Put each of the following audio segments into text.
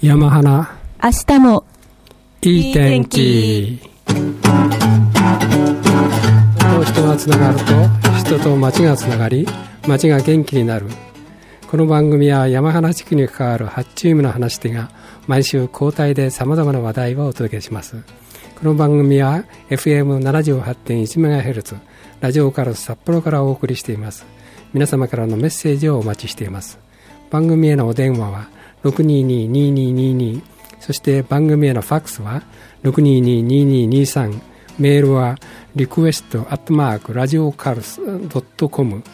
山花、 明日もいい天気。人がつながると人と町がつながり、町が元気になる。この番組は山花地区に関わる8チームの話し手が毎週交代で様々な話題をお届けします。この番組は FM78.1MHz ラジオカルス札幌からお送りしています。皆様からのメッセージをお待ちしています。番組へのお電話は 622-2222、 そして番組へのファックスは 622-2223、 メールはrequest@radiocars.com、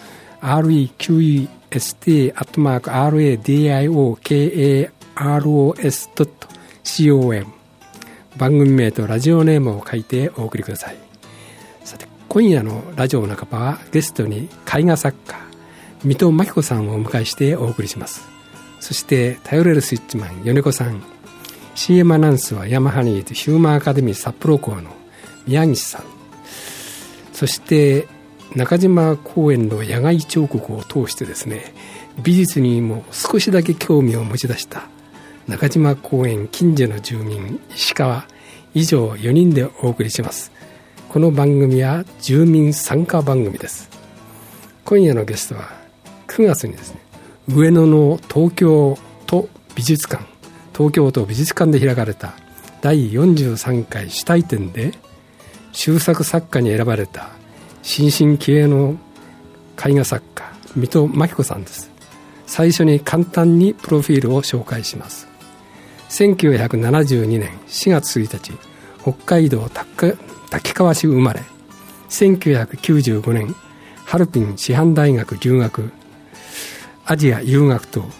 request@radiocars.com、 番組名とラジオネームを書いてお送りください。さて、今夜のラジオ半ばはゲストに絵画作家水戸真紀子さんをお迎えしてお送りします。そして頼れるスイッチマン米子さん、 CM アナウンスはヤマハニーズヒューマンアカデミー札幌校の宮岸さん、そして中島公園の野外彫刻を通してですね、美術にも少しだけ興味を持ち出した中島公園近所の住民石川、以上4人でお送りします。この番組は住民参加番組です。今夜のゲストは9月にですね、上野の東京都美術館で開かれた第43回主題展で秀作作家に選ばれた新進気鋭の絵画作家水戸真紀子さんです。最初に簡単にプロフィールを紹介します。1972年4月1日北海道滝川市生まれ、1995年ハルピン師範大学留学、アジア遊学と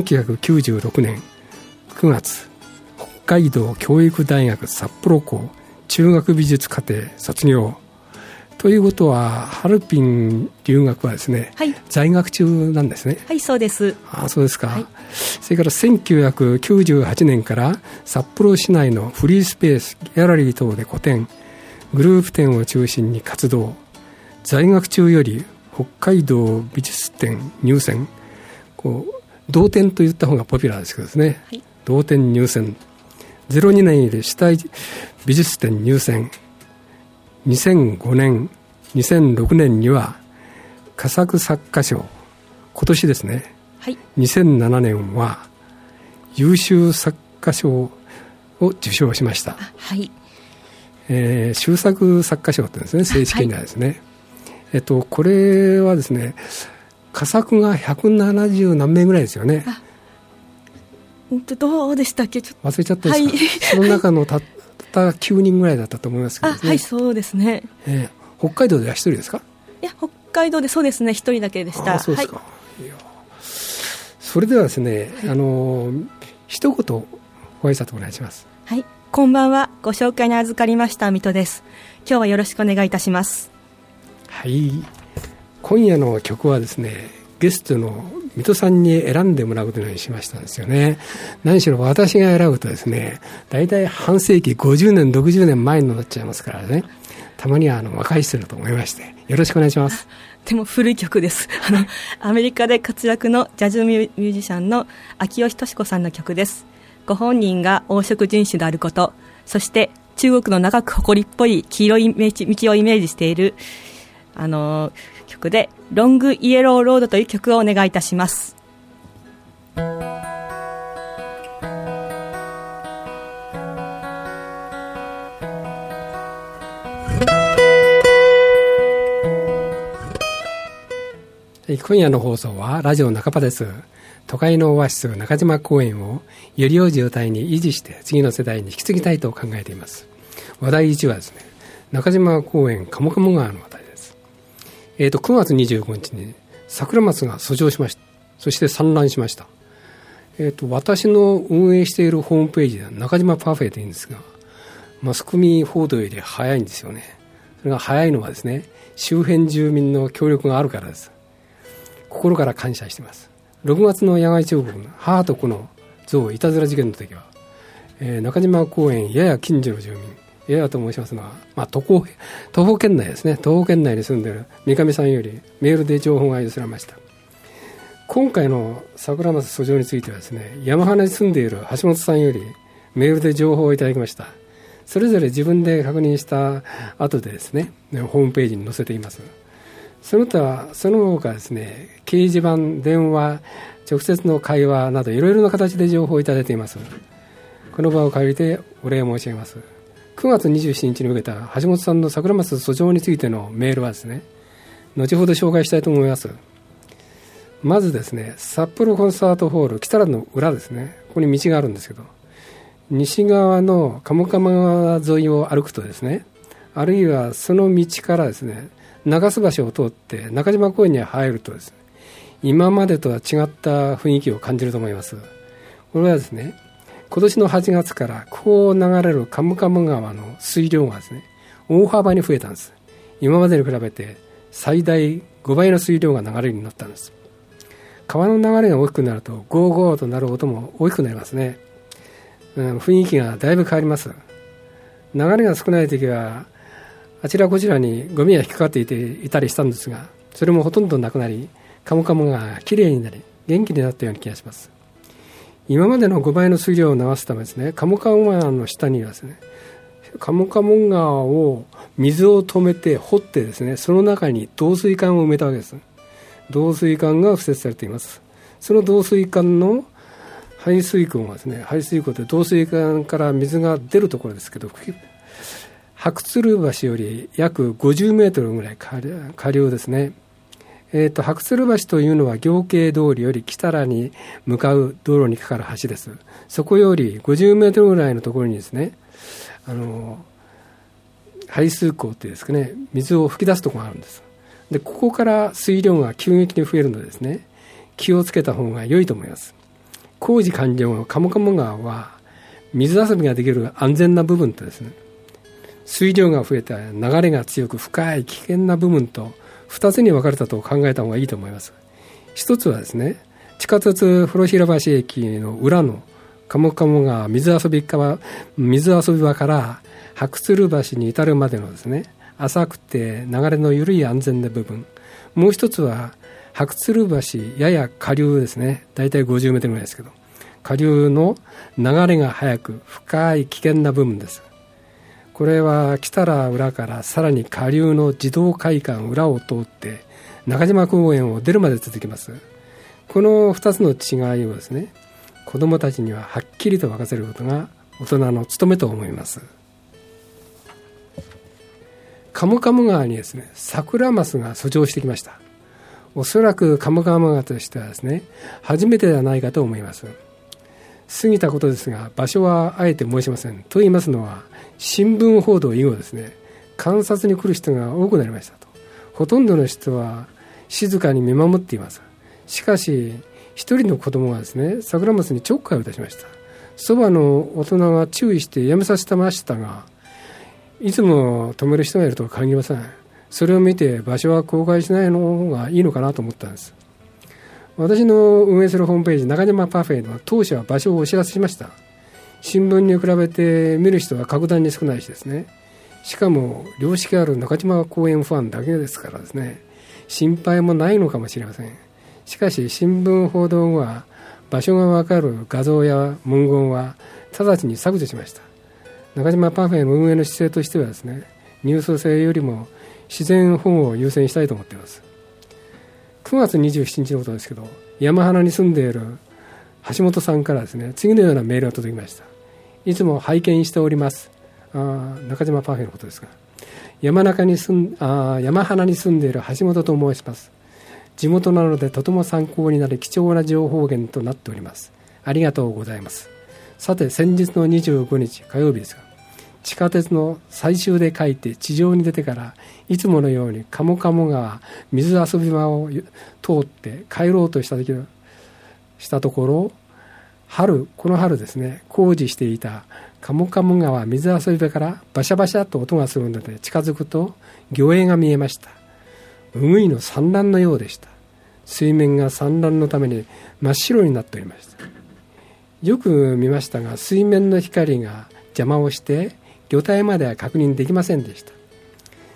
1996年9月北海道教育大学札幌校中学美術課程卒業ということは、ハルピン留学はですね、はい、在学中なんですね。 はい、そうです。 そうですか、はい、それから1998年から札幌市内のフリースペースギャラリー等で個展グループ展を中心に活動。在学中より北海道美術展入選、同展と言った方がポピュラーですけどですね、はい、同展入選、02年より主体美術展入選、2005年2006年には佳作作家賞、今年ですね、はい、2007年は優秀作家賞を受賞しました。はい、秀作作家賞ってですね、正式にはですね、はい、これはですね、佳作が170何名ぐらいですよね。 どうでしたっけ、ちょっと忘れちゃったですか、はい、その中のたった9人ぐらいだったと思いますけどね。 はい、そうですね、 北海道では1人ですか？ いや、北海道でそうですね、1人だけでした。 そうですか、はい、いや、それではですね、一言ご挨拶お願いします。 はい、こんばんは、ご紹介に預かりました水戸です。今日はよろしくお願いいたします。 はい、今夜の曲はですね、ゲストの水戸さんに選んでもらうことにしましたんですよね。何しろ私が選ぶとですね、だいたい半世紀50年60年前になっちゃいますからね、たまには若い人だと思いまして、よろしくお願いします。 でも古い曲です。アメリカで活躍のジャズミュージシャンの秋吉敏子さんの曲です。ご本人が黄色人種であること、そして中国の長く誇りっぽい黄色い道をイメージしている曲で、ロングイエローロードという曲をお願いいたします。 今夜の放送はラジオ半ばです。都会のオアシス中島公園をより良い状態に維持して次の世代に引き継ぎたいと考えています。話題1はですね、中島公園鴨川の話題です。9月25日に桜松が遡上しました。そして産卵しました。私の運営しているホームページでは中島パフェというんですが、マスコミ報道より早いんですよね。それが早いのはですね、周辺住民の協力があるからです。心から感謝しています。6月の野外彫刻の母と子の像いたずら事件の時は、中島公園やや近所の住民、ややと申しますのは、徒歩圏内ですね、徒歩圏内に住んでいる三上さんよりメールで情報が寄せられました。 今回のサクラマス訴状についてはですね、山花に住んでいる橋本さんよりメールで情報をいただきました。それぞれ自分で確認した後でですね、ホームページに載せています。その他ですね、掲示板、電話、直接の会話などいろいろな形で情報をいただいています。この場を借りてお礼申し上げます。9月27日に受けた橋本さんのサクラマス訴状についてのメールはですね、後ほど紹介したいと思います。まずですね、札幌コンサートホール北原の裏ですね、ここに道があるんですけど、西側の鴨川川沿いを歩くとですね、あるいはその道からですね、長洲橋を通って中島公園に入るとですね、今までとは違った雰囲気を感じると思います。これはですね、今年の8月からここを流れる鴨川川の水量がですね、大幅に増えたんです。今までに比べて最大5倍の水量が流れるようになったんです。川の流れが大きくなるとゴーゴーとなる音も大きくなりますね。雰囲気がだいぶ変わります。流れが少ない時はあちらこちらにゴミが引っかかっていたりしたんですが、それもほとんどなくなり、鴨川がきれいになり元気になったような気がします。今までの5倍の水量を流すためですね、鴨川川の下にはですね、鴨川川を水を止めて掘ってですね、その中に導水管を埋めたわけです。導水管が敷設されています。その導水管の排水口がですね、排水口で導水管から水が出るところですけど、白鶴橋より約50メートルぐらい下流ですね。白鶴橋というのは行慶通りより北原に向かう道路にかかる橋です。そこより50メートルぐらいのところにですね、排水口ってですかね、水を噴き出すところがあるんです。で、ここから水量が急激に増えるのでですね、気をつけた方が良いと思います。工事完了の鴨川川は水遊びができる安全な部分とですね、水量が増えた流れが強く深い危険な部分と2つに分かれたと考えた方がいいと思います。一つはですね、地下鉄風呂平橋駅の裏の鴨川川水遊び場から白鶴橋に至るまでのですね、浅くて流れの緩い安全な部分。もう一つは白鶴橋やや下流ですね、だいたい50メートルぐらいですけど、下流の流れが速く深い危険な部分です。これは北原裏からさらに下流の児童会館裏を通って中島公園を出るまで続きます。この2つの違いをですね、子どもたちにははっきりと分かせることが大人の務めと思います。鴨川川にですね、サクラマスが遡上してきました。おそらく鴨川川としてはですね、初めてではないかと思います。過ぎたことですが、場所はあえて申しません。と言いますのは、新聞報道以後ですね、観察に来る人が多くなりましたと。ほとんどの人は静かに見守っています。しかし一人の子供がですね、サクラマスにちょっかいを出しました。そばの大人が注意してやめさせてましたが、いつも止める人がいるとは限りません。それを見て場所は公開しないの方がいいのかなと思ったんです。私の運営するホームページ中島パフェの当初は場所をお知らせしました。新聞に比べて見る人は格段に少ないしですね、しかも良識ある中島公園ファンだけですからですね、心配もないのかもしれません。しかし新聞報道後は場所がわかる画像や文言は直ちに削除しました。中島パフェの運営の姿勢としてはですね、ニュース性よりも自然保護を優先したいと思っています。9月27日のことですけど、山花に住んでいる橋本さんからですね、次のようなメールが届きました。いつも拝見しております。中島パフェのことですが、山花に住んでいる橋本と申します。地元なのでとても参考になり貴重な情報源となっております。ありがとうございます。さて、先日の25日火曜日ですが、地下鉄の最終で帰って地上に出てからいつものように鴨川川水遊び場を通って帰ろうとしたところ、この春ですね、工事していた鴨川川水遊び場からバシャバシャと音がするので近づくと魚影が見えました。ウグイの産卵のようでした。水面が産卵のために真っ白になっておりました。よく見ましたが、水面の光が邪魔をして魚体までは確認できませんでした。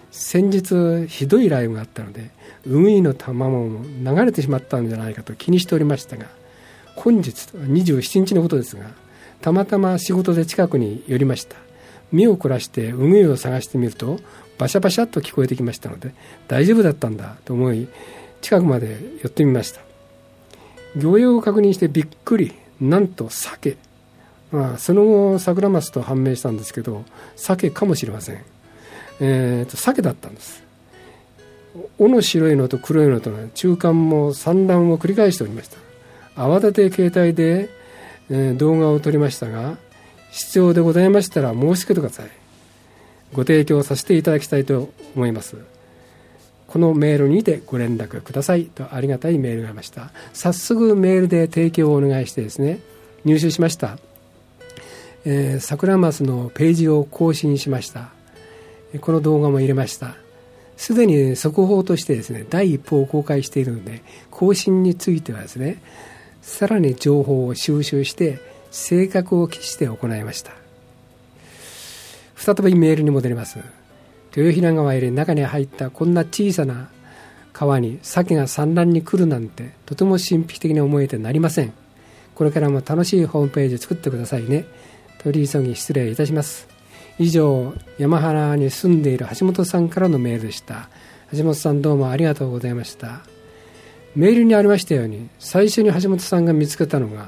先日ひどい雷雨があったのでウグイの卵も流れてしまったんじゃないかと気にしておりましたが、本日27日のことですが、たまたま仕事で近くに寄りました。目を凝らしてウグイを探してみるとバシャバシャっと聞こえてきましたので、大丈夫だったんだと思い近くまで寄ってみました。魚影を確認してびっくり、なんと鮭、その後サクラマスと判明したんですけど、鮭かもしれません。鮭だったんです。尾の白いのと黒いのとの中間も産卵を繰り返しておりました。慌てて携帯で、動画を撮りましたが、必要でございましたら申し付けてください。ご提供させていただきたいと思います。このメールにてご連絡くださいとありがたいメールがありました。早速メールで提供をお願いしてですね、入手しました。サクラマスのページを更新しました。この動画も入れました。すでに速報としてですね、第一報を公開しているので、更新についてはですね、さらに情報を収集して正確を期して行いました。再びメールに戻ります。豊平川より中に入ったこんな小さな川に鮭が産卵に来るなんて、とても神秘的に思えてなりません。これからも楽しいホームページを作ってくださいね。取り急ぎ失礼いたします。以上、山原に住んでいる橋本さんからのメールでした。橋本さん、どうもありがとうございました。メールにありましたように、最初に橋本さんが見つけたのが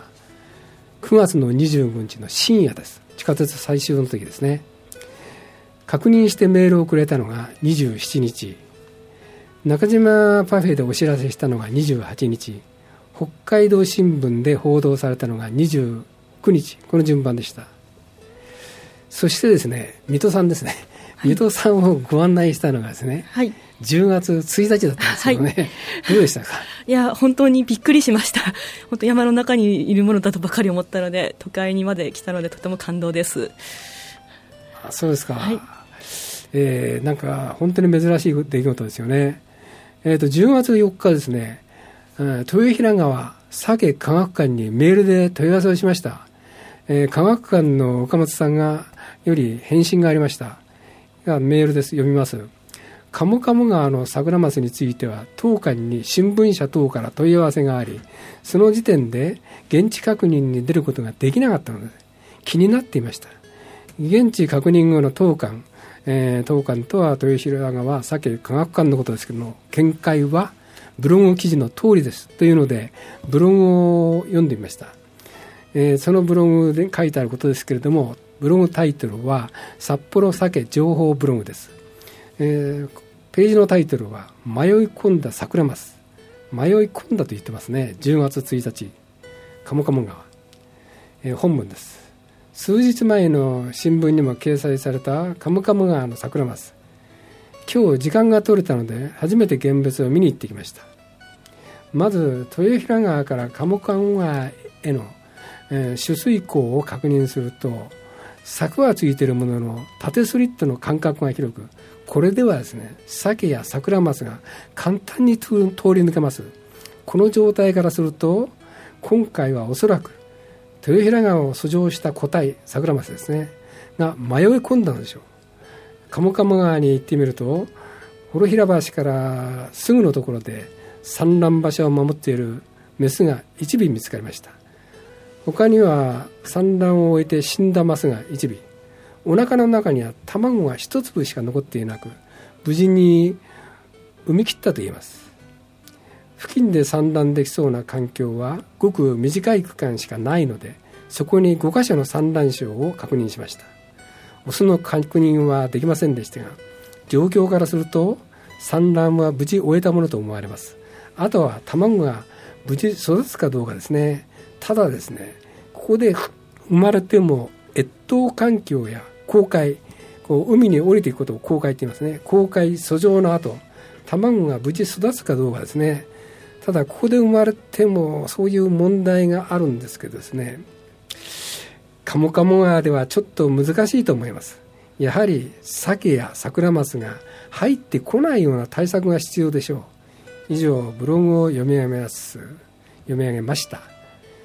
9月の25日の深夜です。地下鉄最終の時ですね。確認してメールをくれたのが27日、中島パフェでお知らせしたのが28日、北海道新聞で報道されたのが29日、この順番でした。そしてですね、水戸さんですね、水戸さんをご案内したのがですね、はい、10月1日だったんですけどね、はい、どうでしたか？ いや、本当にびっくりしました。本当山の中にいるものだとばかり思ったので、都会にまで来たのでとても感動です。 そうですか。はい、なんか本当に珍しい出来事ですよね。10月4日ですね、豊平川鮭科学館にメールで問い合わせをしました。科学館の岡本さんがより返信がありました。メールです。読みます。カモカモ川のサクラマスについては当館に新聞社等から問い合わせがあり、その時点で現地確認に出ることができなかったので気になっていました。現地確認後の当館、当館とは豊平川鮭科学館のことですけども、見解はブログ記事の通りですというのでブログを読んでみました。そのブログで書いてあることですけれども、ブログタイトルは札幌鮭情報ブログです。ページのタイトルは迷い込んだサクラマス、迷い込んだと言ってますね。10月1日カモカモ川、本文です。数日前の新聞にも掲載されたカモカモ川のサクラマス、今日時間が取れたので初めて現物を見に行ってきました。まず豊平川からカモカモ川への取水口を確認すると、柵はついているものの縦スリットの間隔が広く、これではですね、鮭やサクラマスが簡単に通り抜けます。この状態からすると、今回はおそらく豊平川を遡上した個体サクラマスですねが迷い込んだのでしょう。カモカモ川に行ってみると、幌平橋からすぐのところで産卵場所を守っているメスが1尾見つかりました。他には産卵を終えて死んだマスが1尾、お腹の中には卵が1粒しか残っていなく、無事に産み切ったと言えます。付近で産卵できそうな環境はごく短い区間しかないので、そこに5カ所の産卵床を確認しました。オスの確認はできませんでしたが、状況からすると産卵は無事終えたものと思われます。あとは卵が無事育つかどうかですね。ただですね、ここで生まれても越冬環境や航海、海に降りていくことを航海と言いますね。航海遡上の後、卵が無事育つかどうかですね。ただここで生まれてもそういう問題があるんですけどですね、カモカモ川ではちょっと難しいと思います。やはり鮭やサクラマスが入ってこないような対策が必要でしょう。以上、ブログを読み上げました。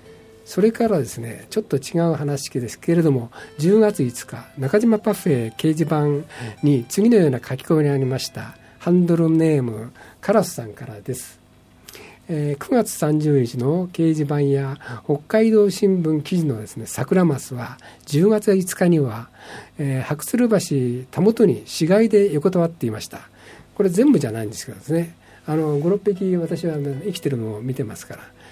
それからですね、ちょっと違う話ですけれども、10月5日中島パフェ掲示板に次のような書き込みがありました。ハンドルネームカラスさんからです。9月30日の掲示板や北海道新聞記事のですね、桜マスは10月5日には、白鶴橋たもとに死骸で横たわっていました。これ全部じゃないんですけどですね、5、6匹私は生きてるのを見てますから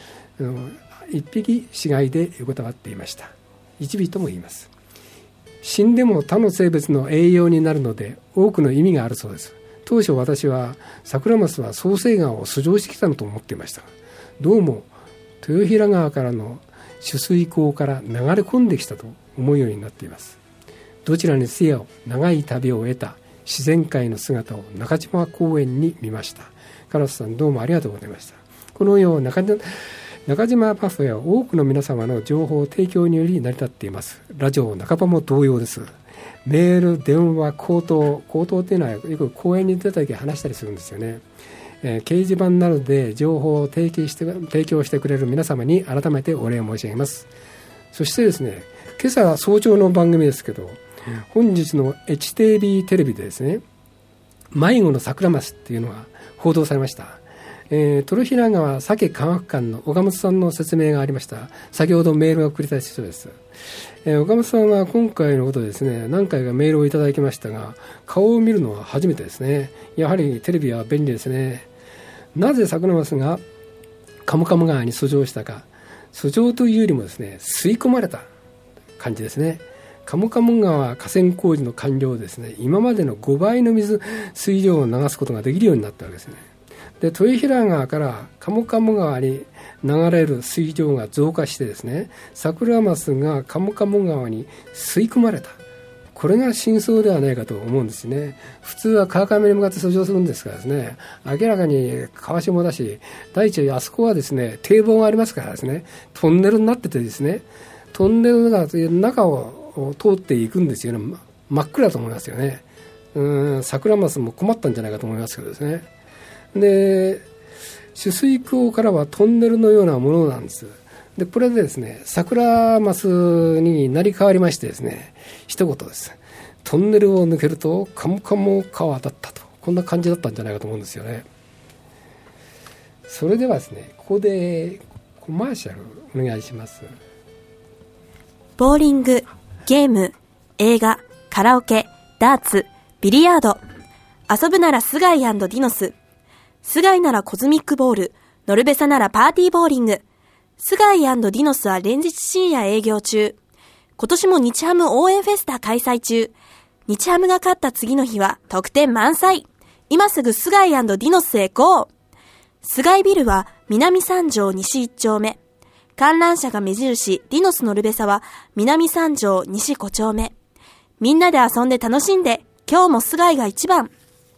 、1匹死骸で横たわっていました。一尾とも言います。死んでも他の生物の栄養になるので多くの意味があるそうです。当初私はサクラマスは創成川を遡上してきたのと思っていましたが、どうも豊平川からの取水口から流れ込んできたと思うようになっています。どちらにせよ長い旅を得た自然界の姿を中島公園に見ました。カラスさん、どうもありがとうございました。このよう中島パフェは多くの皆様の情報提供により成り立っています。ラジオ中パも同様です。メール、電話、口頭っていうのはよく講演に出た時話したりするんですよね。掲示板などで情報を提供してくれる皆様に改めてお礼を申し上げます。そしてですね、今朝早朝の番組ですけど、本日の HTB テレビでですね、迷子のサクラマスっていうのが報道されました。トルヒラ川鮭科学館の岡本さんの説明がありました。先ほどメールを送りた人です。岡本さんは今回のことでですね、何回かメールをいただきましたが、顔を見るのは初めてですね。やはりテレビは便利ですね。なぜサクラマスがカムカム川に遡上したか、遡上というよりもですね、吸い込まれた感じですね。カムカム川河川工事の完了ですね、今までの5倍の水量を流すことができるようになったわけですね。で、豊平川からカムカム川に流れる水量が増加してですね、サクラマスがカムカム川に吸い込まれた。これが真相ではないかと思うんですね。普通は川上に向かって遡上するんですからですね、明らかに川下だし、第一あそこはですね、堤防がありますからですね、トンネルになっててですね、トンネルが中を通っていくんですよね。真っ暗だと思いますよね。サクラマスも困ったんじゃないかと思いますけどですね。で、取水口からはトンネルのようなものなんです。で、これでですね、サクラマスになり変わりましてですね、一言です。トンネルを抜けるとカムカム川だったと、こんな感じだったんじゃないかと思うんですよね。それではですね、ここでコマーシャルお願いします。 ボーリング、ゲーム、映画、カラオケ、ダーツ、ビリヤード。遊ぶならスガイ&ディノス。スガイならコズミックボール、ノルベサならパーティーボーリング。スガイ&ディノスは連日深夜営業中。今年も日ハム応援フェスタ開催中。日ハムが勝った次の日は特典満載。今すぐスガイ&ディノスへ GO！ スガイビルは南三条西1丁目。観覧車が目印ディノスノルベサは南三条西5丁目。みんなで遊んで楽しんで、今日もスガイが一番。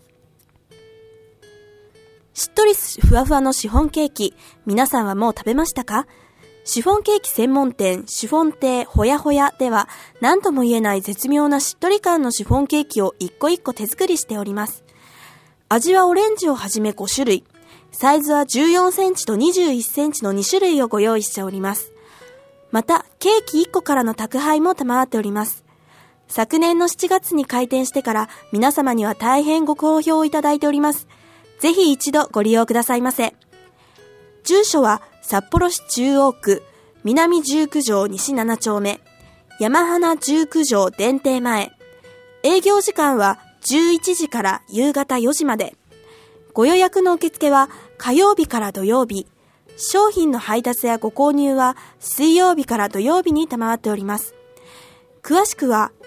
しっとりふわふわのシフォンケーキ、皆さんはもう食べましたか？シフォンケーキ専門店シフォン亭ほやほやでは、何とも言えない絶妙なしっとり感のシフォンケーキを一個一個手作りしております。味はオレンジをはじめ5種類、サイズは14センチと21センチの2種類をご用意しております。また、ケーキ1個からの宅配も賜っております。昨年の7月に開店してから皆様には大変ご好評をいただいております。ぜひ一度ご利用くださいませ。住所は札幌市中央区南19条西7丁目山花19条電停前。営業時間は11時から夕方4時まで。ご予約の受付は火曜日から土曜日。商品の配達やご購入は水曜日から土曜日に賜っております。詳しくは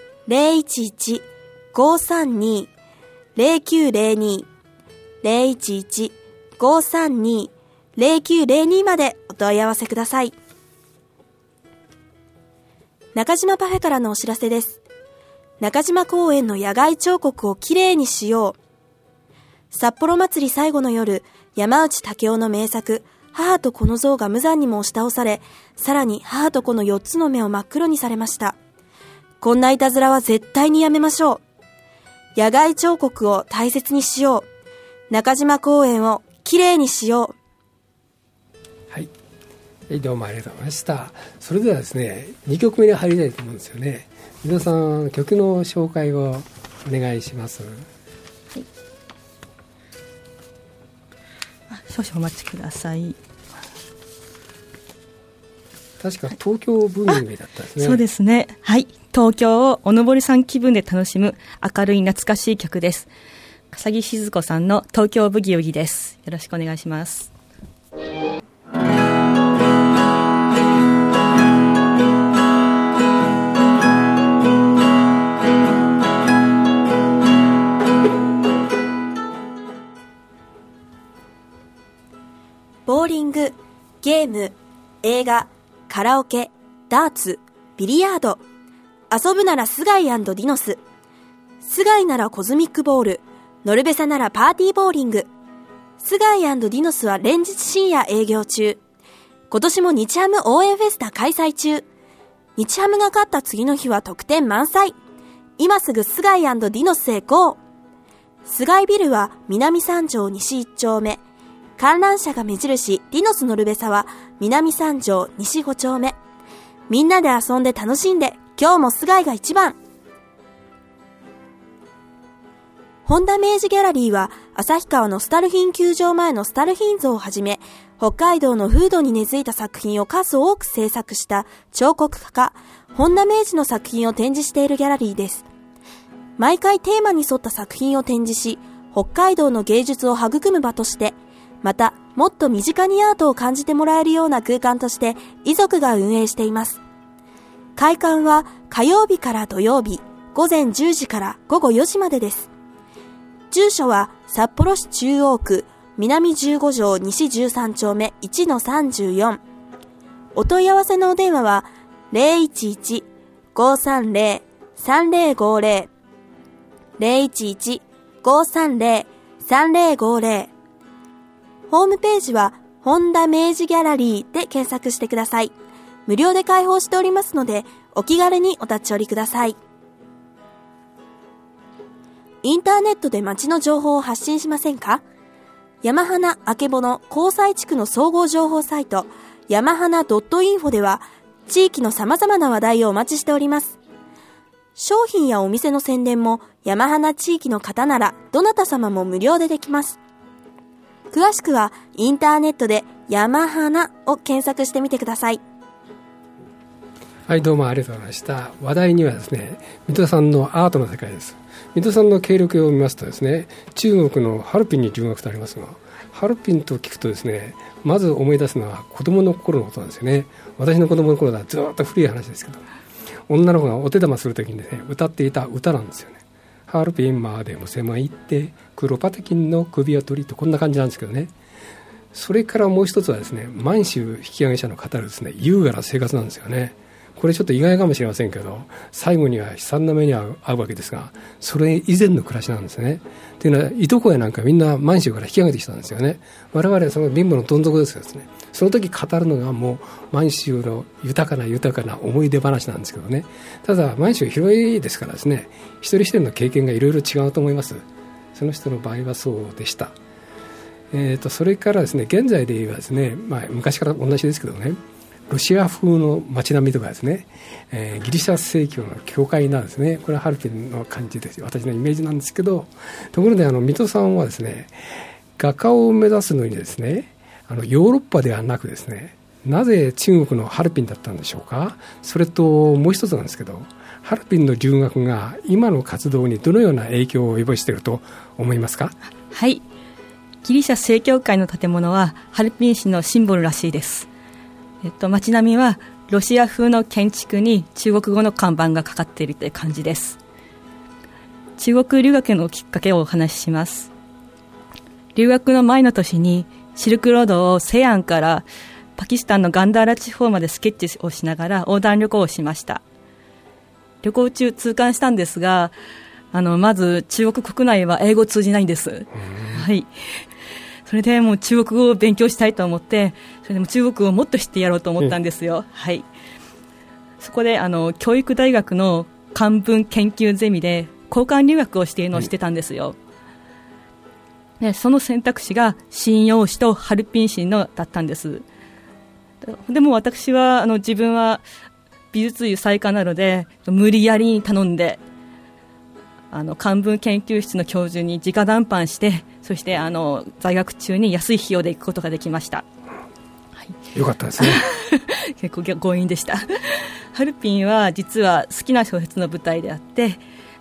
011-532-0902 011-532-0902 までお問い合わせください。中島パフェからのお知らせです。中島公園の野外彫刻をきれいにしよう。札幌祭り最後の夜、山内武雄の名作、母と子の像が無残にも押し倒され、さらに母と子の4つの目を真っ黒にされました。こんないたずらは絶対にやめましょう。野外彫刻を大切にしよう。中島公園をきれいにしよう。 はい、 はい、どうもありがとうございました。それではですね、2曲目に入りたいと思うんですよね。皆さん、曲の紹介をお願いします。はい、 少々お待ちください。 確か東京ブーミングだったんですね。 そうですね。はい。東京をおのぼりさん気分で楽しむ明るい懐かしい曲です。笠木静子さんの東京ブギウギです。よろしくお願いします。 ボーリング、ゲーム、映画、カラオケ、ダーツ、ビリヤード。遊ぶならスガイ&ディノス。スガイならコズミックボール。ノルベサならパーティーボーリング。スガイ&ディノスは連日深夜営業中。今年も日ハム応援フェスタ開催中。日ハムが勝った次の日は特典満載。今すぐスガイ&ディノスへ GO。 スガイビルは南三条西1丁目。観覧車が目印ディノスノルベサは南三条西5丁目。みんなで遊んで楽しんで、今日もスガイが一番。本田明治ギャラリーは旭川のスタルヒン球場前のスタルヒン像をはじめ、北海道の風土に根付いた作品を数多く制作した彫刻家家本田明治の作品を展示しているギャラリーです。毎回テーマに沿った作品を展示し、北海道の芸術を育む場として、またもっと身近にアートを感じてもらえるような空間として遺族が運営しています。開館は火曜日から土曜日午前10時から午後4時までです。住所は札幌市中央区南15条西13丁目 1-34。お問い合わせのお電話は 011-530-3050 011-530-3050。ホームページは本田明治ギャラリーで検索してください。無料で開放しておりますので、お気軽にお立ち寄りください。インターネットで街の情報を発信しませんか？山花あけぼの交際地区の総合情報サイト山花.info では、地域の様々な話題をお待ちしております。商品やお店の宣伝も山花地域の方ならどなた様も無料でできます。詳しくはインターネットで山花を検索してみてください。 はい、どうもありがとうございました。話題にはですね、水戸さんのアートの世界です。水戸さんの経歴を見ますとですね、中国のハルピンに留学とありますが、ハルピンと聞くとですね、まず思い出すのは子供の頃のことなんですよね。私の子供の頃はずっと古い話ですけど、女の子がお手玉するときにですね、歌っていた歌なんですよね。ハルピンまでも狭いってクロパテキンの首を取りと、こんな感じなんですけどね。それからもう一つはですね、満州引き上げ者の語るですね、優雅な生活なんですよね。これちょっと意外かもしれませんけど、最後には悲惨な目に遭うわけですが、それ以前の暮らしなんですね。というのは、いとこやなんかみんな満州から引き上げてきたんですよね。我々はその貧乏のどん底ですよね。その時語るのがもう満州の豊かな思い出話なんですけどね。ただ満州広いですからですね、一人一人の経験がいろいろ違うと思います。その人の場合はそうでした。それからですね、現在で言えばですね、昔から同じですけどね、ロシア風の街並みとかですね、ギリシャ正教の教会なんですね。これはハルピンの感じです。私のイメージなんですけど、ところで水戸さんはですね、画家を目指すのにですね、ヨーロッパではなくですね、なぜ中国のハルピンだったんでしょうか。それともう一つなんですけど、ハルピンの留学が今の活動にどのような影響を及ぼしていると思いますか。 はい、ギリシャ正教会の建物はハルピン市のシンボルらしいです。街並みはロシア風の建築に中国語の看板がかかっているという感じです。中国留学のきっかけをお話しします。留学の前の年にシルクロードを西安からパキスタンのガンダーラ地方までスケッチをしながら横断旅行をしました。旅行中痛感したんですが、まず中国国内は英語通じないんです。はい。それでもう中国語を勉強したいと思って、それでも中国語をもっと知ってやろうと思ったんですよ。はい。そこで教育大学の漢文研究ゼミで交換留学をしているのをしてたんですよ。でその選択肢が瀋陽市とハルピン市だったんです。 でも私は自分は美術優才家なので無理やりに頼んで漢文研究室の教授に直談判して、そして在学中に安い費用で行くことができました。はい、 よかったですね。 結構強引でした。ハルピンは実は好きな小説の舞台であって、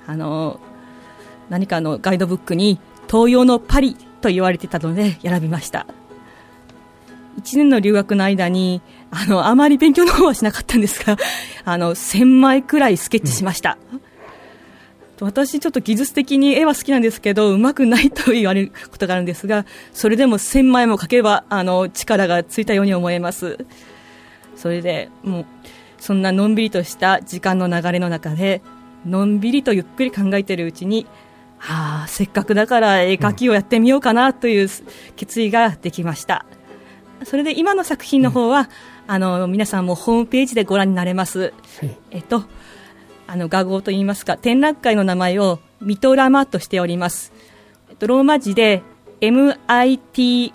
何かガイドブックに東洋のパリと言われていたので選びました。1年の留学の間にあまり勉強の方はしなかったんですが1000枚くらいスケッチしました。私ちょっと技術的に絵は好きなんですけどうまくないと言われることがあるんですが、それでも1000枚も描けば力がついたように思えます。それでもうそんなのんびりとした時間の流れの中でのんびりとゆっくり考えているうちに、せっかくだから絵描きをやってみようかなという決意ができました。それで今の作品の方は、皆さんもホームページでご覧になれます。画号といいますか展覧会の名前をミトラマとしております。ローマ字で MITRAMA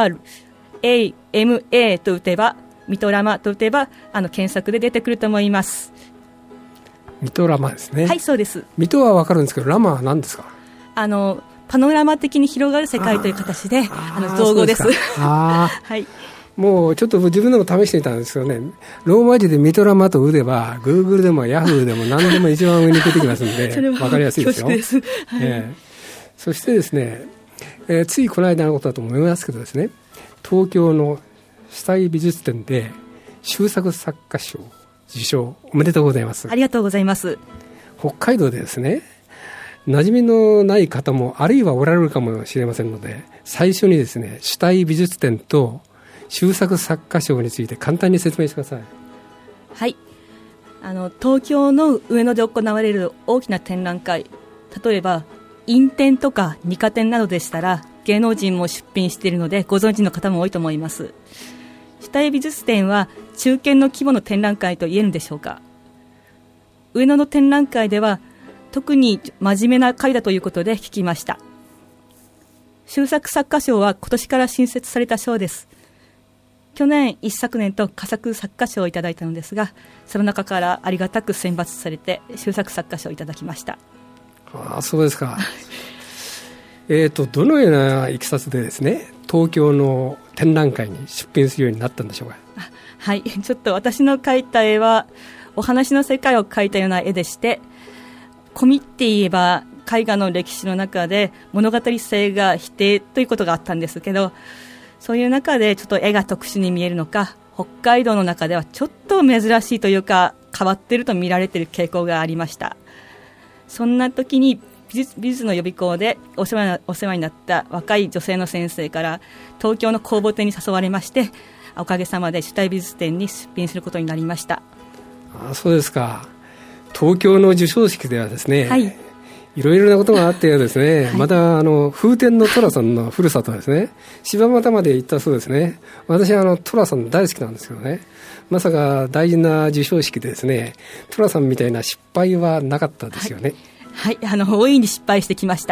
と打てばミトラマと打てば検索で出てくると思います。 ミトラマですね。 はい、そうです。 ミトは分かるんですけどラマは何ですか？ パノラマ的に広がる世界という形で造語です。はい、 もうちょっと自分でも試してみたんですけどね、ローマ字でミトラマと打てば Google でも Yahoo でも何でも一番上に出てきますので分かりやすいですよ。そしてですね、ついこの間のことだと思いますけどですね、東京の主体美術展で秀作作家賞受賞おめでとうございます。 ありがとうございます。 北海道でですね、馴染みのない方もあるいはおられるかもしれませんので、最初にですね主体美術展と秀作作家賞について簡単に説明してください。 はい、東京の上野で行われる大きな展覧会、例えば院展とか二科展などでしたら芸能人も出品しているのでご存知の方も多いと思います。主体美術展は中堅の規模の展覧会と言えるんでしょうか。上野の展覧会では特に真面目な会だということで聞きました。秀作作家賞は今年から新設された賞です。去年一昨年と佳作作家賞をいただいたのですが、その中からありがたく選抜されて秀作作家賞をいただきました。 そうですか。どのようないきさつでですね東京の展覧会に出品するようになったんでしょうか。 はい、ちょっと私の描いた絵はお話の世界を描いたような絵でして、込みって言えば絵画の歴史の中で物語性が否定ということがあったんですけど、そういう中でちょっと絵が特殊に見えるのか、北海道の中ではちょっと珍しいというか変わっていると見られている傾向がありました。そんな時に美術の予備校でお世話になった若い女性の先生から東京の公募展に誘われまして、おかげさまで主体美術展に出品することになりました。 そうですか。東京の授賞式ではですね、 はい、 いろいろなことがあってですね、 はい、 また風天の寅さんのふるさとですね、柴又まで行ったそうですね。私は寅さん大好きなんですけどね、まさか大事な授賞式でですね寅さんみたいな失敗はなかったですよね。 はい、大いに失敗してきました。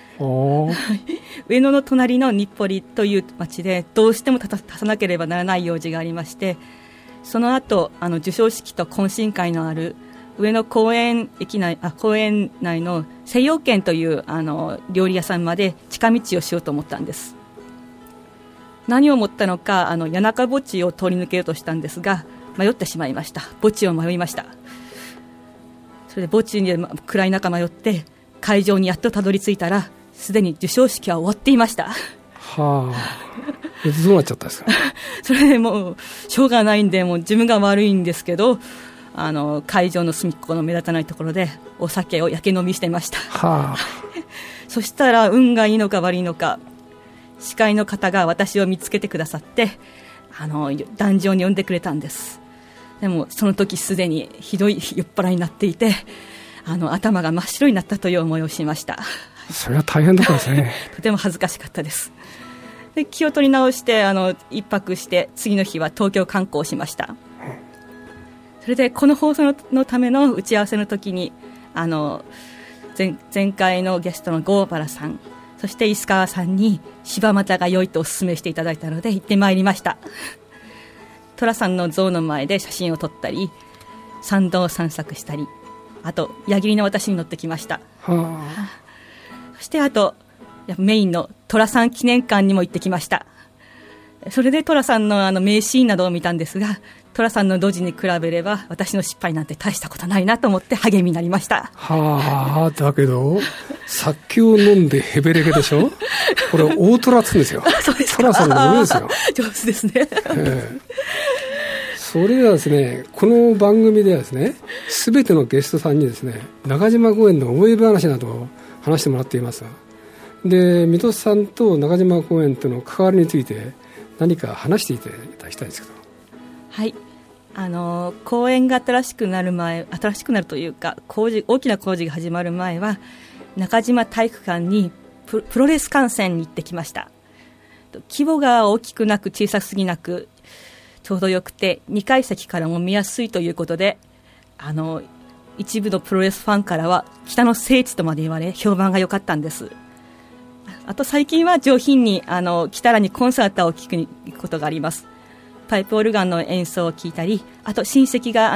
上野の隣の日暮里という町でどうしても立たなければならない用事がありまして、その後授賞式と懇親会のある上野公園内の西洋軒という料理屋さんまで近道をしようと思ったんです。何を思ったのか谷中墓地を通り抜けようとしたんですが迷ってしまいました。墓地を迷いました。それで墓地に暗い中迷って会場にやっとたどり着いたらすでに授賞式は終わっていました。 どうなっちゃったんですか。 それでもうしょうがないんでもう自分が悪いんですけど、会場の隅っこの目立たないところでお酒をやけ飲みしていました。そしたら運がいいのか悪いのか司会の方が私を見つけてくださって壇上に呼んでくれたんです。でもその時すでにひどい酔っ払いになっていて頭が真っ白になったという思いをしました。 それは大変だったですね。 とても恥ずかしかったです。で気を取り直して一泊して次の日は東京観光しました。それでこの放送のための打ち合わせの時に前回のゲストの郷原さんそして石川さんに柴又が良いとお勧めしていただいたので行ってまいりました。 寅さんの像の前で写真を撮ったり、参道を散策したり、あと矢切の私に乗ってきました。そしてあとメインの寅さん記念館にも行ってきました。それで寅さんの名シーンなどを見たんですが、寅さんのドジに比べれば私の失敗なんて大したことないなと思って励みになりました。 だけど酒を飲んでヘベレケでしょ。これ大寅っつうんですよ。 そうですか。 寅さんの上ですよ。 上手ですね。 それではですね、この番組ではですね、すべてのゲストさんにですね、中島公園の思い出話などを話してもらっています。で、水戸さんと中島公園との関わりについて何か話していただきたいんですけど。 はい、公園が新しくなるというか、大きな工事が始まる前は中島体育館にプロレス観戦に行ってきました。規模が大きくなく小さすぎなくちょうどよくて、2階席からも見やすいということで、一部のプロレスファンからは北の聖地とまで言われ評判が良かったんです。あと最近は上品に来たらにコンサートを聞くことがあります。パイプオルガンの演奏を聞いたり、あと親戚が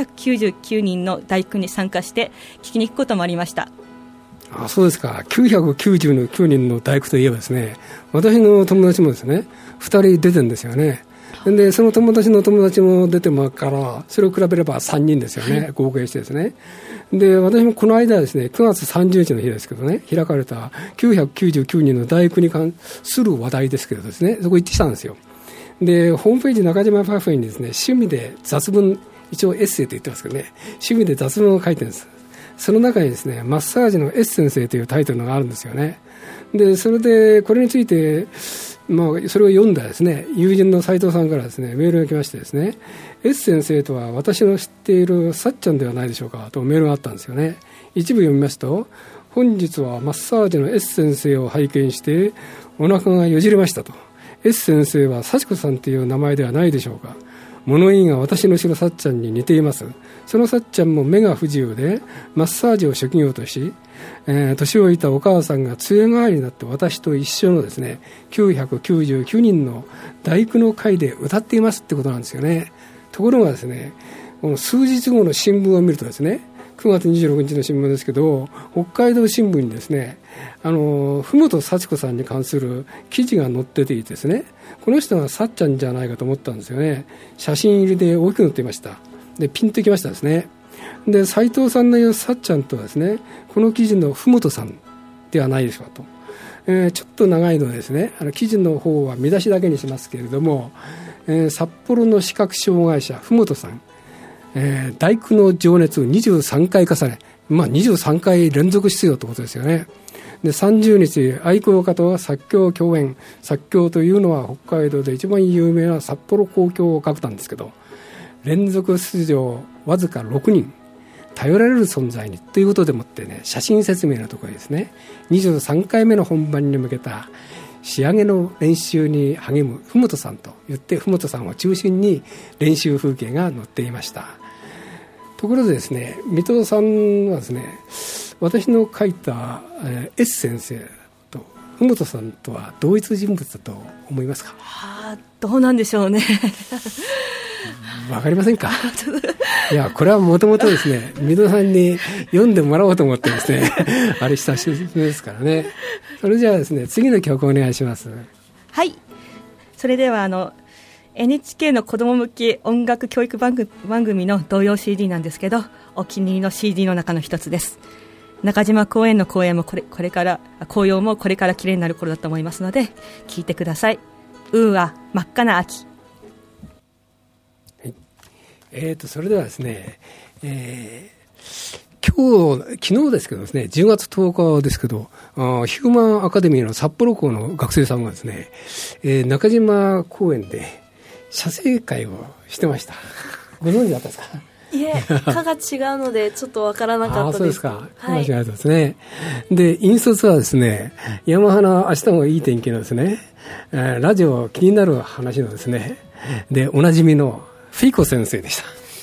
999人の大工に参加して聞きに行くこともありました。 そうですか。999人の大工といえばですね、私の友達もですね2人出てるんですよね。でその友達の友達も出てますから、それを比べれば3人ですよね、はい、合計してですね。で私もこの間ですね、9月30日の日ですけどね、開かれた999人の大工に関する話題ですけどですね、そこ行ってきたんですよ。でホームページ中島パフェにですね、趣味で雑文、一応エッセイと言ってますけどね、趣味で雑文を書いてるんです。その中にですね、マッサージの S 先生というタイトルがあるんですよね。でそれでこれについてそれを読んだですね、友人の斉藤さんからですねメールが来ましてですね、 S 先生とは私の知っているさっちゃんではないでしょうかとメールがあったんですよね。一部読みますと、本日はマッサージの S 先生を拝見してお腹がよじれましたと。 S 先生は幸子さんという名前ではないでしょうか。物言いが私の知るさっちゃんに似ています。そのさっちゃんも目が不自由でマッサージを職業とし、年老いたお母さんが杖代わりになって私と一緒のですね999人の大工の会で歌っていますってことなんですよね。ところがですね、この数日後の新聞を見るとですね、9月26日の新聞ですけど、北海道新聞にですね、文本幸子さんに関する記事が載ってていてですね、この人がさっちゃんじゃないかと思ったんですよね。写真入りで大きく載っていました。でピンときましたですね。で斉藤さんの言うさっちゃんとはですね、この記事の文本さんではないでしょうかと、ちょっと長いのでですね、記事の方は見出しだけにしますけれども、札幌の視覚障害者文本さん、大工の情熱を23回重ね、23回連続出場ということですよね。で30日愛好家と作協共演。作協というのは北海道で一番有名な札幌交響楽団ですけど、連続出場わずか6人、頼られる存在にということでもってね、写真説明のところですね、23回目の本番に向けた仕上げの練習に励む文本さんと言って、文本さんを中心に練習風景が載っていました。ところでですね、水戸さんはですね、私の書いた S 先生と文本さんとは同一人物だと思いますか？ どうなんでしょうね。 わかりませんか？いや、これはもともとですね、水戸さんに読んでもらおうと思ってですねあれ久しぶりですからね。それじゃあですね、次の曲をお願いします。 はい、それではNHK の子ども向け音楽教育番組の童謡 CD なんですけど、お気に入りの CD の中の一つです。中島公園の紅葉もこれから綺麗になる頃だと思いますので聴いてください。真っ赤な秋。 それではですね、昨日ですけどですね、10月10日ですけど、ヒューマンアカデミーの札幌校の学生さんがですね、中島公園で写生会をしてました。ご存知だったですか？ いえ、科が違うのでちょっとわからなかったです。 そうですか。科が違うですね。で、引率はですね、山花明日もいい天気のですね、ラジオ気になる話のですね、でおなじみのフィーコ先生でした。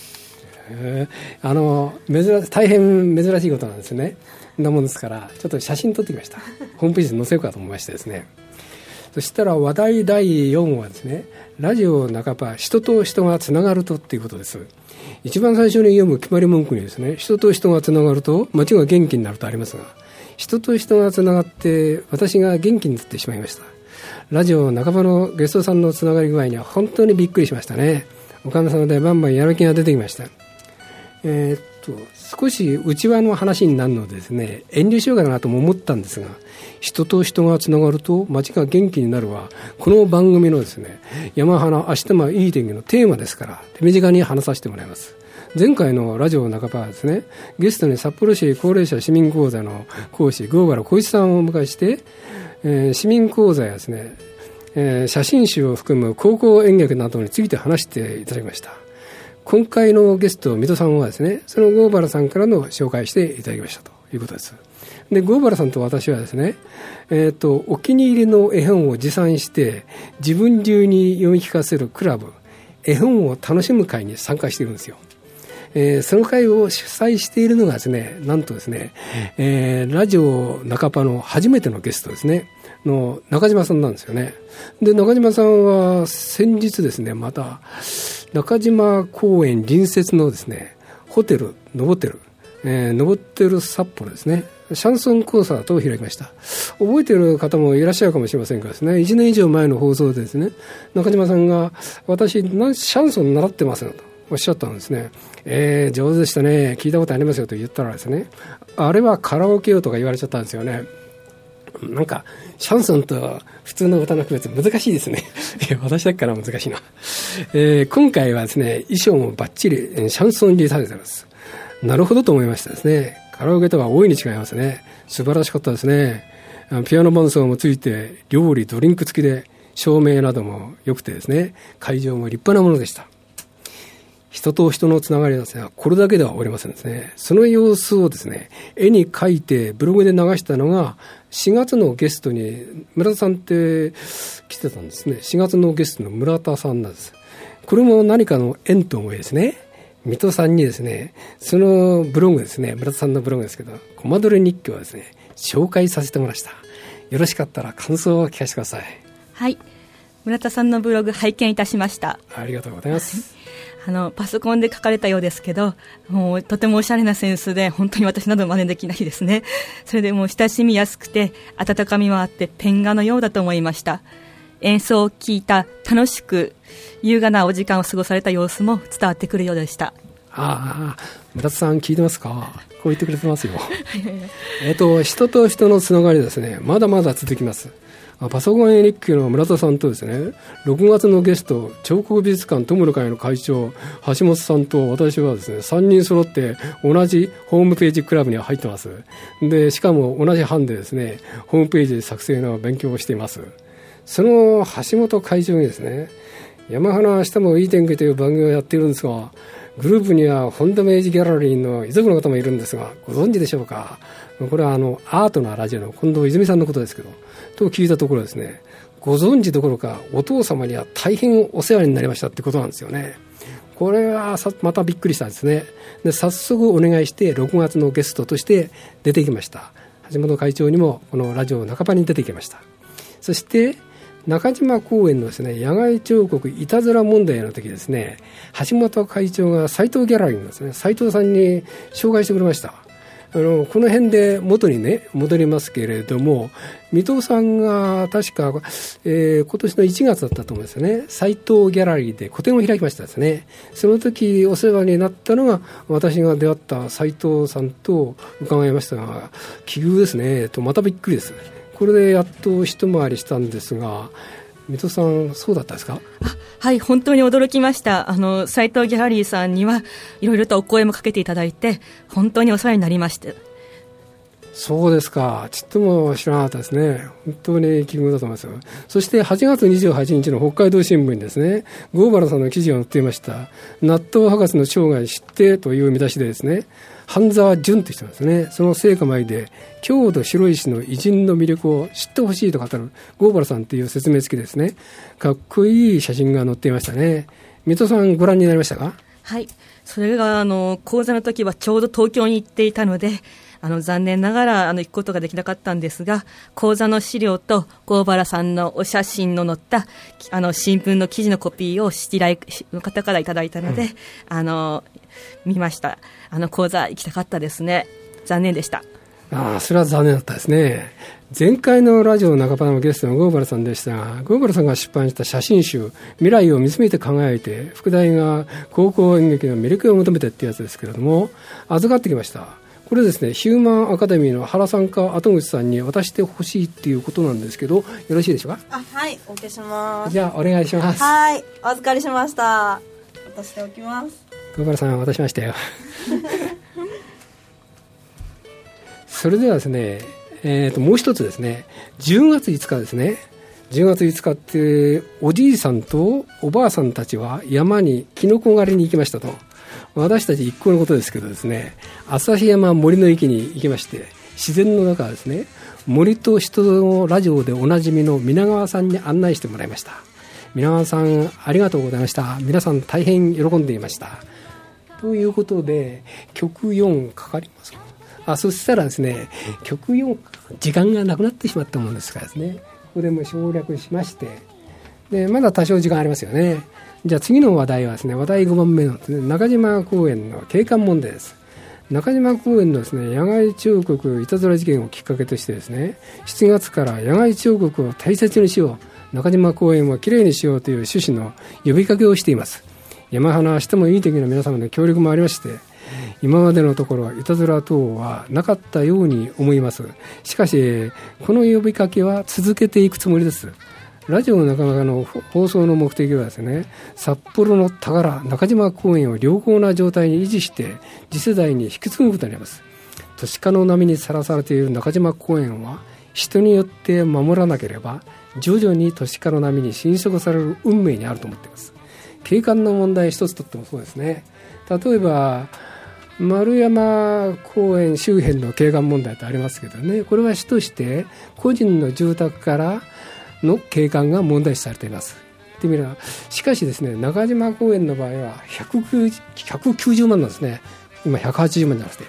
大変珍しいことなんですね。なもんですから、ちょっと写真撮ってきました。ホームページに載せようかと思いましてですね。 そしたら話題第4話ですね、ラジオ半ば人と人がつながるとっていうことです。一番最初に読む決まり文句にですね、人と人がつながると街が元気になるとありますが、人と人がつながって私が元気になってしまいました。ラジオ半ばのゲストさんのつながり具合には本当にびっくりしましたね。おかげさまでバンバンやる気が出てきました。少し内輪の話になるのでですね、遠慮しようかなとも思ったんですが、人と人がつながると街が元気になるはこの番組のですね、山花明日もいい天気のテーマですから、手短に話させてもらいます。前回のラジオ半ばはですね、ゲストに札幌市高齢者市民講座の講師郷原浩一さんをお迎えして、市民講座やですね、写真集を含む高校演劇などについて話していただきました。今回のゲスト水戸さんはですね、その郷原さんからの紹介していただきましたということです。で、郷原さんと私はですね、お気に入りの絵本を持参して自分流に読み聞かせるクラブ、絵本を楽しむ会に参加しているんですよ。その会を主催しているのがですね、なんとですね、ラジオ半ばの初めてのゲストですねの中島さんなんですよね。で、中島さんは先日ですね、また中島公園隣接のですね、ホテルノボテル札幌ですね、シャンソンコンサートを開きました。覚えている方もいらっしゃるかもしれませんがですね、1年以上前の放送でですね、中島さんが私シャンソン習ってますよとおっしゃったんですね。上手でしたね、聞いたことありますよと言ったらですね、あれはカラオケよとか言われちゃったんですよね。なんかシャンソンと普通の歌の区別難しいですね私だから難しいな。今回はですね、衣装もバッチリシャンソンリサイタルです。なるほどと思いましたですね。カラオケとは大いに違いますね。素晴らしかったですね。ピアノ伴奏もついて、料理ドリンク付きで、照明なども良くてですね、会場も立派なものでした。人と人のつながりですね、これだけでは終わりませんですね。その様子をですね、絵に描いてブログで流したのが、4月のゲストに村田さんって来てたんですね。4月のゲストの村田さんなんです。これも何かの縁と思いですね、水戸さんにですね、そのブログですね、村田さんのブログですけど、コマ撮り日記をですね、紹介させてもらいました。よろしかったら感想を聞かせてください。 はい、村田さんのブログ拝見いたしました。 ありがとうございます。 パソコンで書かれたようですけど、もうとてもおしゃれなセンスで、本当に私など真似できないですね。それでもう親しみやすくて温かみもあって、ペン画のようだと思いました。演奏を聴いた楽しく優雅なお時間を過ごされた様子も伝わってくるようでした。 村田さん聞いてますか？こう言ってくれてますよ人と人のつながりですね、まだまだ続きます。パソコン日記の村田さんとですね、6月のゲスト彫刻美術館友の会の会長橋本さんと私はですね、3人揃って同じホームページクラブには入ってます。で、しかも同じ班でですね、ホームページ作成の勉強をしています。その橋本会長にですね、山花明日もいい天気という番組をやっているんですが、グループには本田明治ギャラリーの遺族の方もいるんですが、ご存知でしょうか？これはアートなラジオの近藤泉さんのことですけど、と聞いたところですね、ご存知どころかお父様には大変お世話になりましたってことなんですよね。これはまたびっくりしたんですね。で、早速お願いして6月のゲストとして出てきました。橋本会長にもこのラジオ半ばに出てきました。そして中島公園のですね、野外彫刻いたずら問題の時ですね、橋本会長が斉藤ギャラリーのですね、斉藤さんに紹介してくれました。この辺で元にね戻りますけれども、水戸さんが確か、今年の1月だったと思うんですよね。斉藤ギャラリーで個展を開きましたですね。その時お世話になったのが私が出会った斉藤さんと伺いましたが、奇遇ですねと、またびっくりです。これでやっと一回りしたんですが、水戸さんそうだったですか？ はい、本当に驚きました。斉藤ギャラリーさんにはいろいろとお声もかけていただいて、本当にお世話になりました。 そうですか。ちっとも知らなかったですね。本当に奇遇だと思いますよ。そして8月28日の北海道新聞にですね、郷原さんの記事が載っていました。納豆博士の生涯知ってという見出しでですね、半沢淳という人なんですね。その成果前で郷土白石の偉人の魅力を知ってほしいと語る郷原さんという説明付きですね。かっこいい写真が載っていましたね。水戸さんご覧になりましたか？ はい、それが講座の時はちょうど東京に行っていたので、 残念ながら行くことができなかったんですが、講座の資料と郷原さんのお写真の載った新聞の記事のコピーを知り合いの方からいただいたので、見ました。講座行きたかったですね。残念でした。 それは残念だったですね。前回のラジオ半ばのゲストの郷原さんでしたが、郷原さんが出版した写真集未来を見つめて輝いて、副題が高校演劇の魅力を求めてってやつですけれども、預かってきました。これですね、ヒューマンアカデミーの原さんか後口さんに渡してほしいっていうことなんですけど、よろしいでしょうか。 はい、お受けします。 じゃあお願いします。 はい、お預かりしました。渡しておきます。 郷原さん渡しましたよそれではですね、もう一つですね、10月5日ですね。10月5日っておじいさんとおばあさんたちは山にキノコ狩りに行きましたと。私たち一行のことですけどですね、旭山森の池に行きまして、自然の中ですね、森と人のラジオでおなじみの皆川さんに案内してもらいました。皆川さんありがとうございました。皆さん大変喜んでいました。ということで曲4かかりますか。そしたらですね、曲4時間がなくなってしまったものですからですね、ここでも省略しまして、でまだ多少時間ありますよね。じゃあ次の話題はですね、話題5番目のですね、中島公園の景観問題です。中島公園のですね、野外彫刻いたずら事件をきっかけとしてですね、7月から野外彫刻を大切にしよう、中島公園をきれいにしようという趣旨の呼びかけをしています。山花してもいい的な皆様の協力もありまして、今までのところいたずら等はなかったように思います。しかしこの呼びかけは続けていくつもりです。ラジオの中の放送の目的はですね、札幌の宝中島公園を良好な状態に維持して次世代に引き継ぐことになります。都市化の波にさらされている中島公園は人によって守らなければ徐々に都市化の波に侵食される運命にあると思っています。景観の問題一つとってもそうですね。例えば丸山公園周辺の景観問題とありますけどね、これは主として個人の住宅からの景観が問題視されています。でみればしかしですね、中島公園の場合は190万なんですね。今180万じゃなくて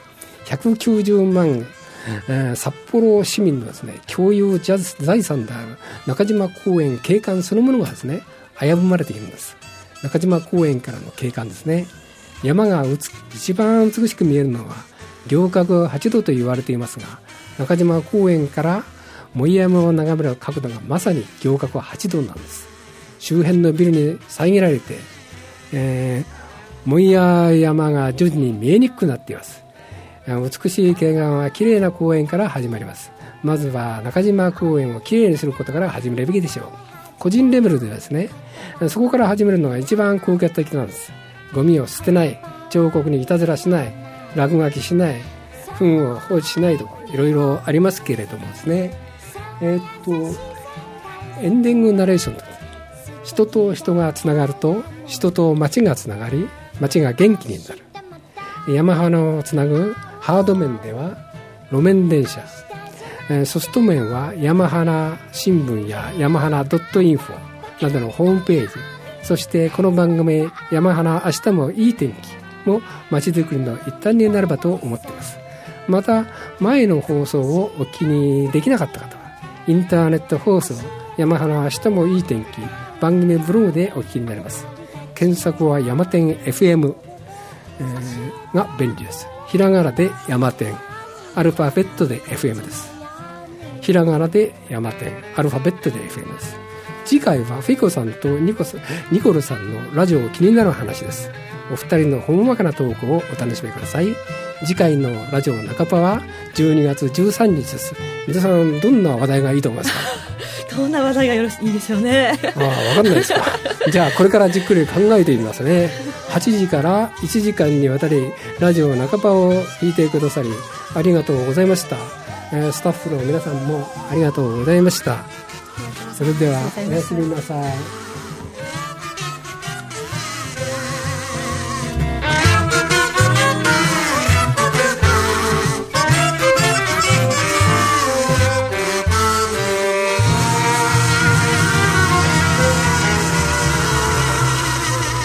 190万、札幌市民のですね共有財産である中島公園景観そのものがですね危ぶまれているんです。中島公園からの景観ですね。山が一番美しく見えるのは稜角8度と言われていますが、中島公園から藻山を眺める角度がまさに稜角8度なんです。周辺のビルに遮られて、藻山が徐々に見えにくくなっています。美しい景観はきれいな公園から始まります。まずは中島公園をきれいにすることから始めるべきでしょう。個人レベルでですね、そこから始めるのが一番効果的なんです。ゴミを捨てない、彫刻にいたずらしない、落書きしない、糞を放置しないといろいろありますけれどもですね、エンディングナレーションと、人と人がつながると人と町がつながり、町が元気になる。山花をつなぐハード面では路面電車、ソフト面は山花新聞や山花 .info などのホームページ、そしてこの番組山花明日もいい天気も街づくりの一端になればと思っています。また前の放送をお聞きにできなかった方はインターネット放送山花明日もいい天気番組ブログでお聞きになります。検索は山天 FM、が便利です。ひらがなで山天、アルファベットで FM です。ひらがなで山天、アルファベットで FM です。次回はフィコさんとニコルさんのラジオ気になる話です。お二人のほんわかなトークをお楽しみください。次回のラジオ中パは12月13日です。皆さんどんな話題がいいと思いますか？ どんな話題がいいでしょうね。 分かんないですか。じゃあこれからじっくり考えてみますね。8時から1時間にわたりラジオ中パを聞いてくださりありがとうございました。スタッフの皆さんもありがとうございました。それではおやすみなさい。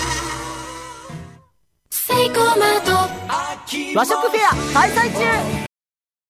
和食フェア開催中。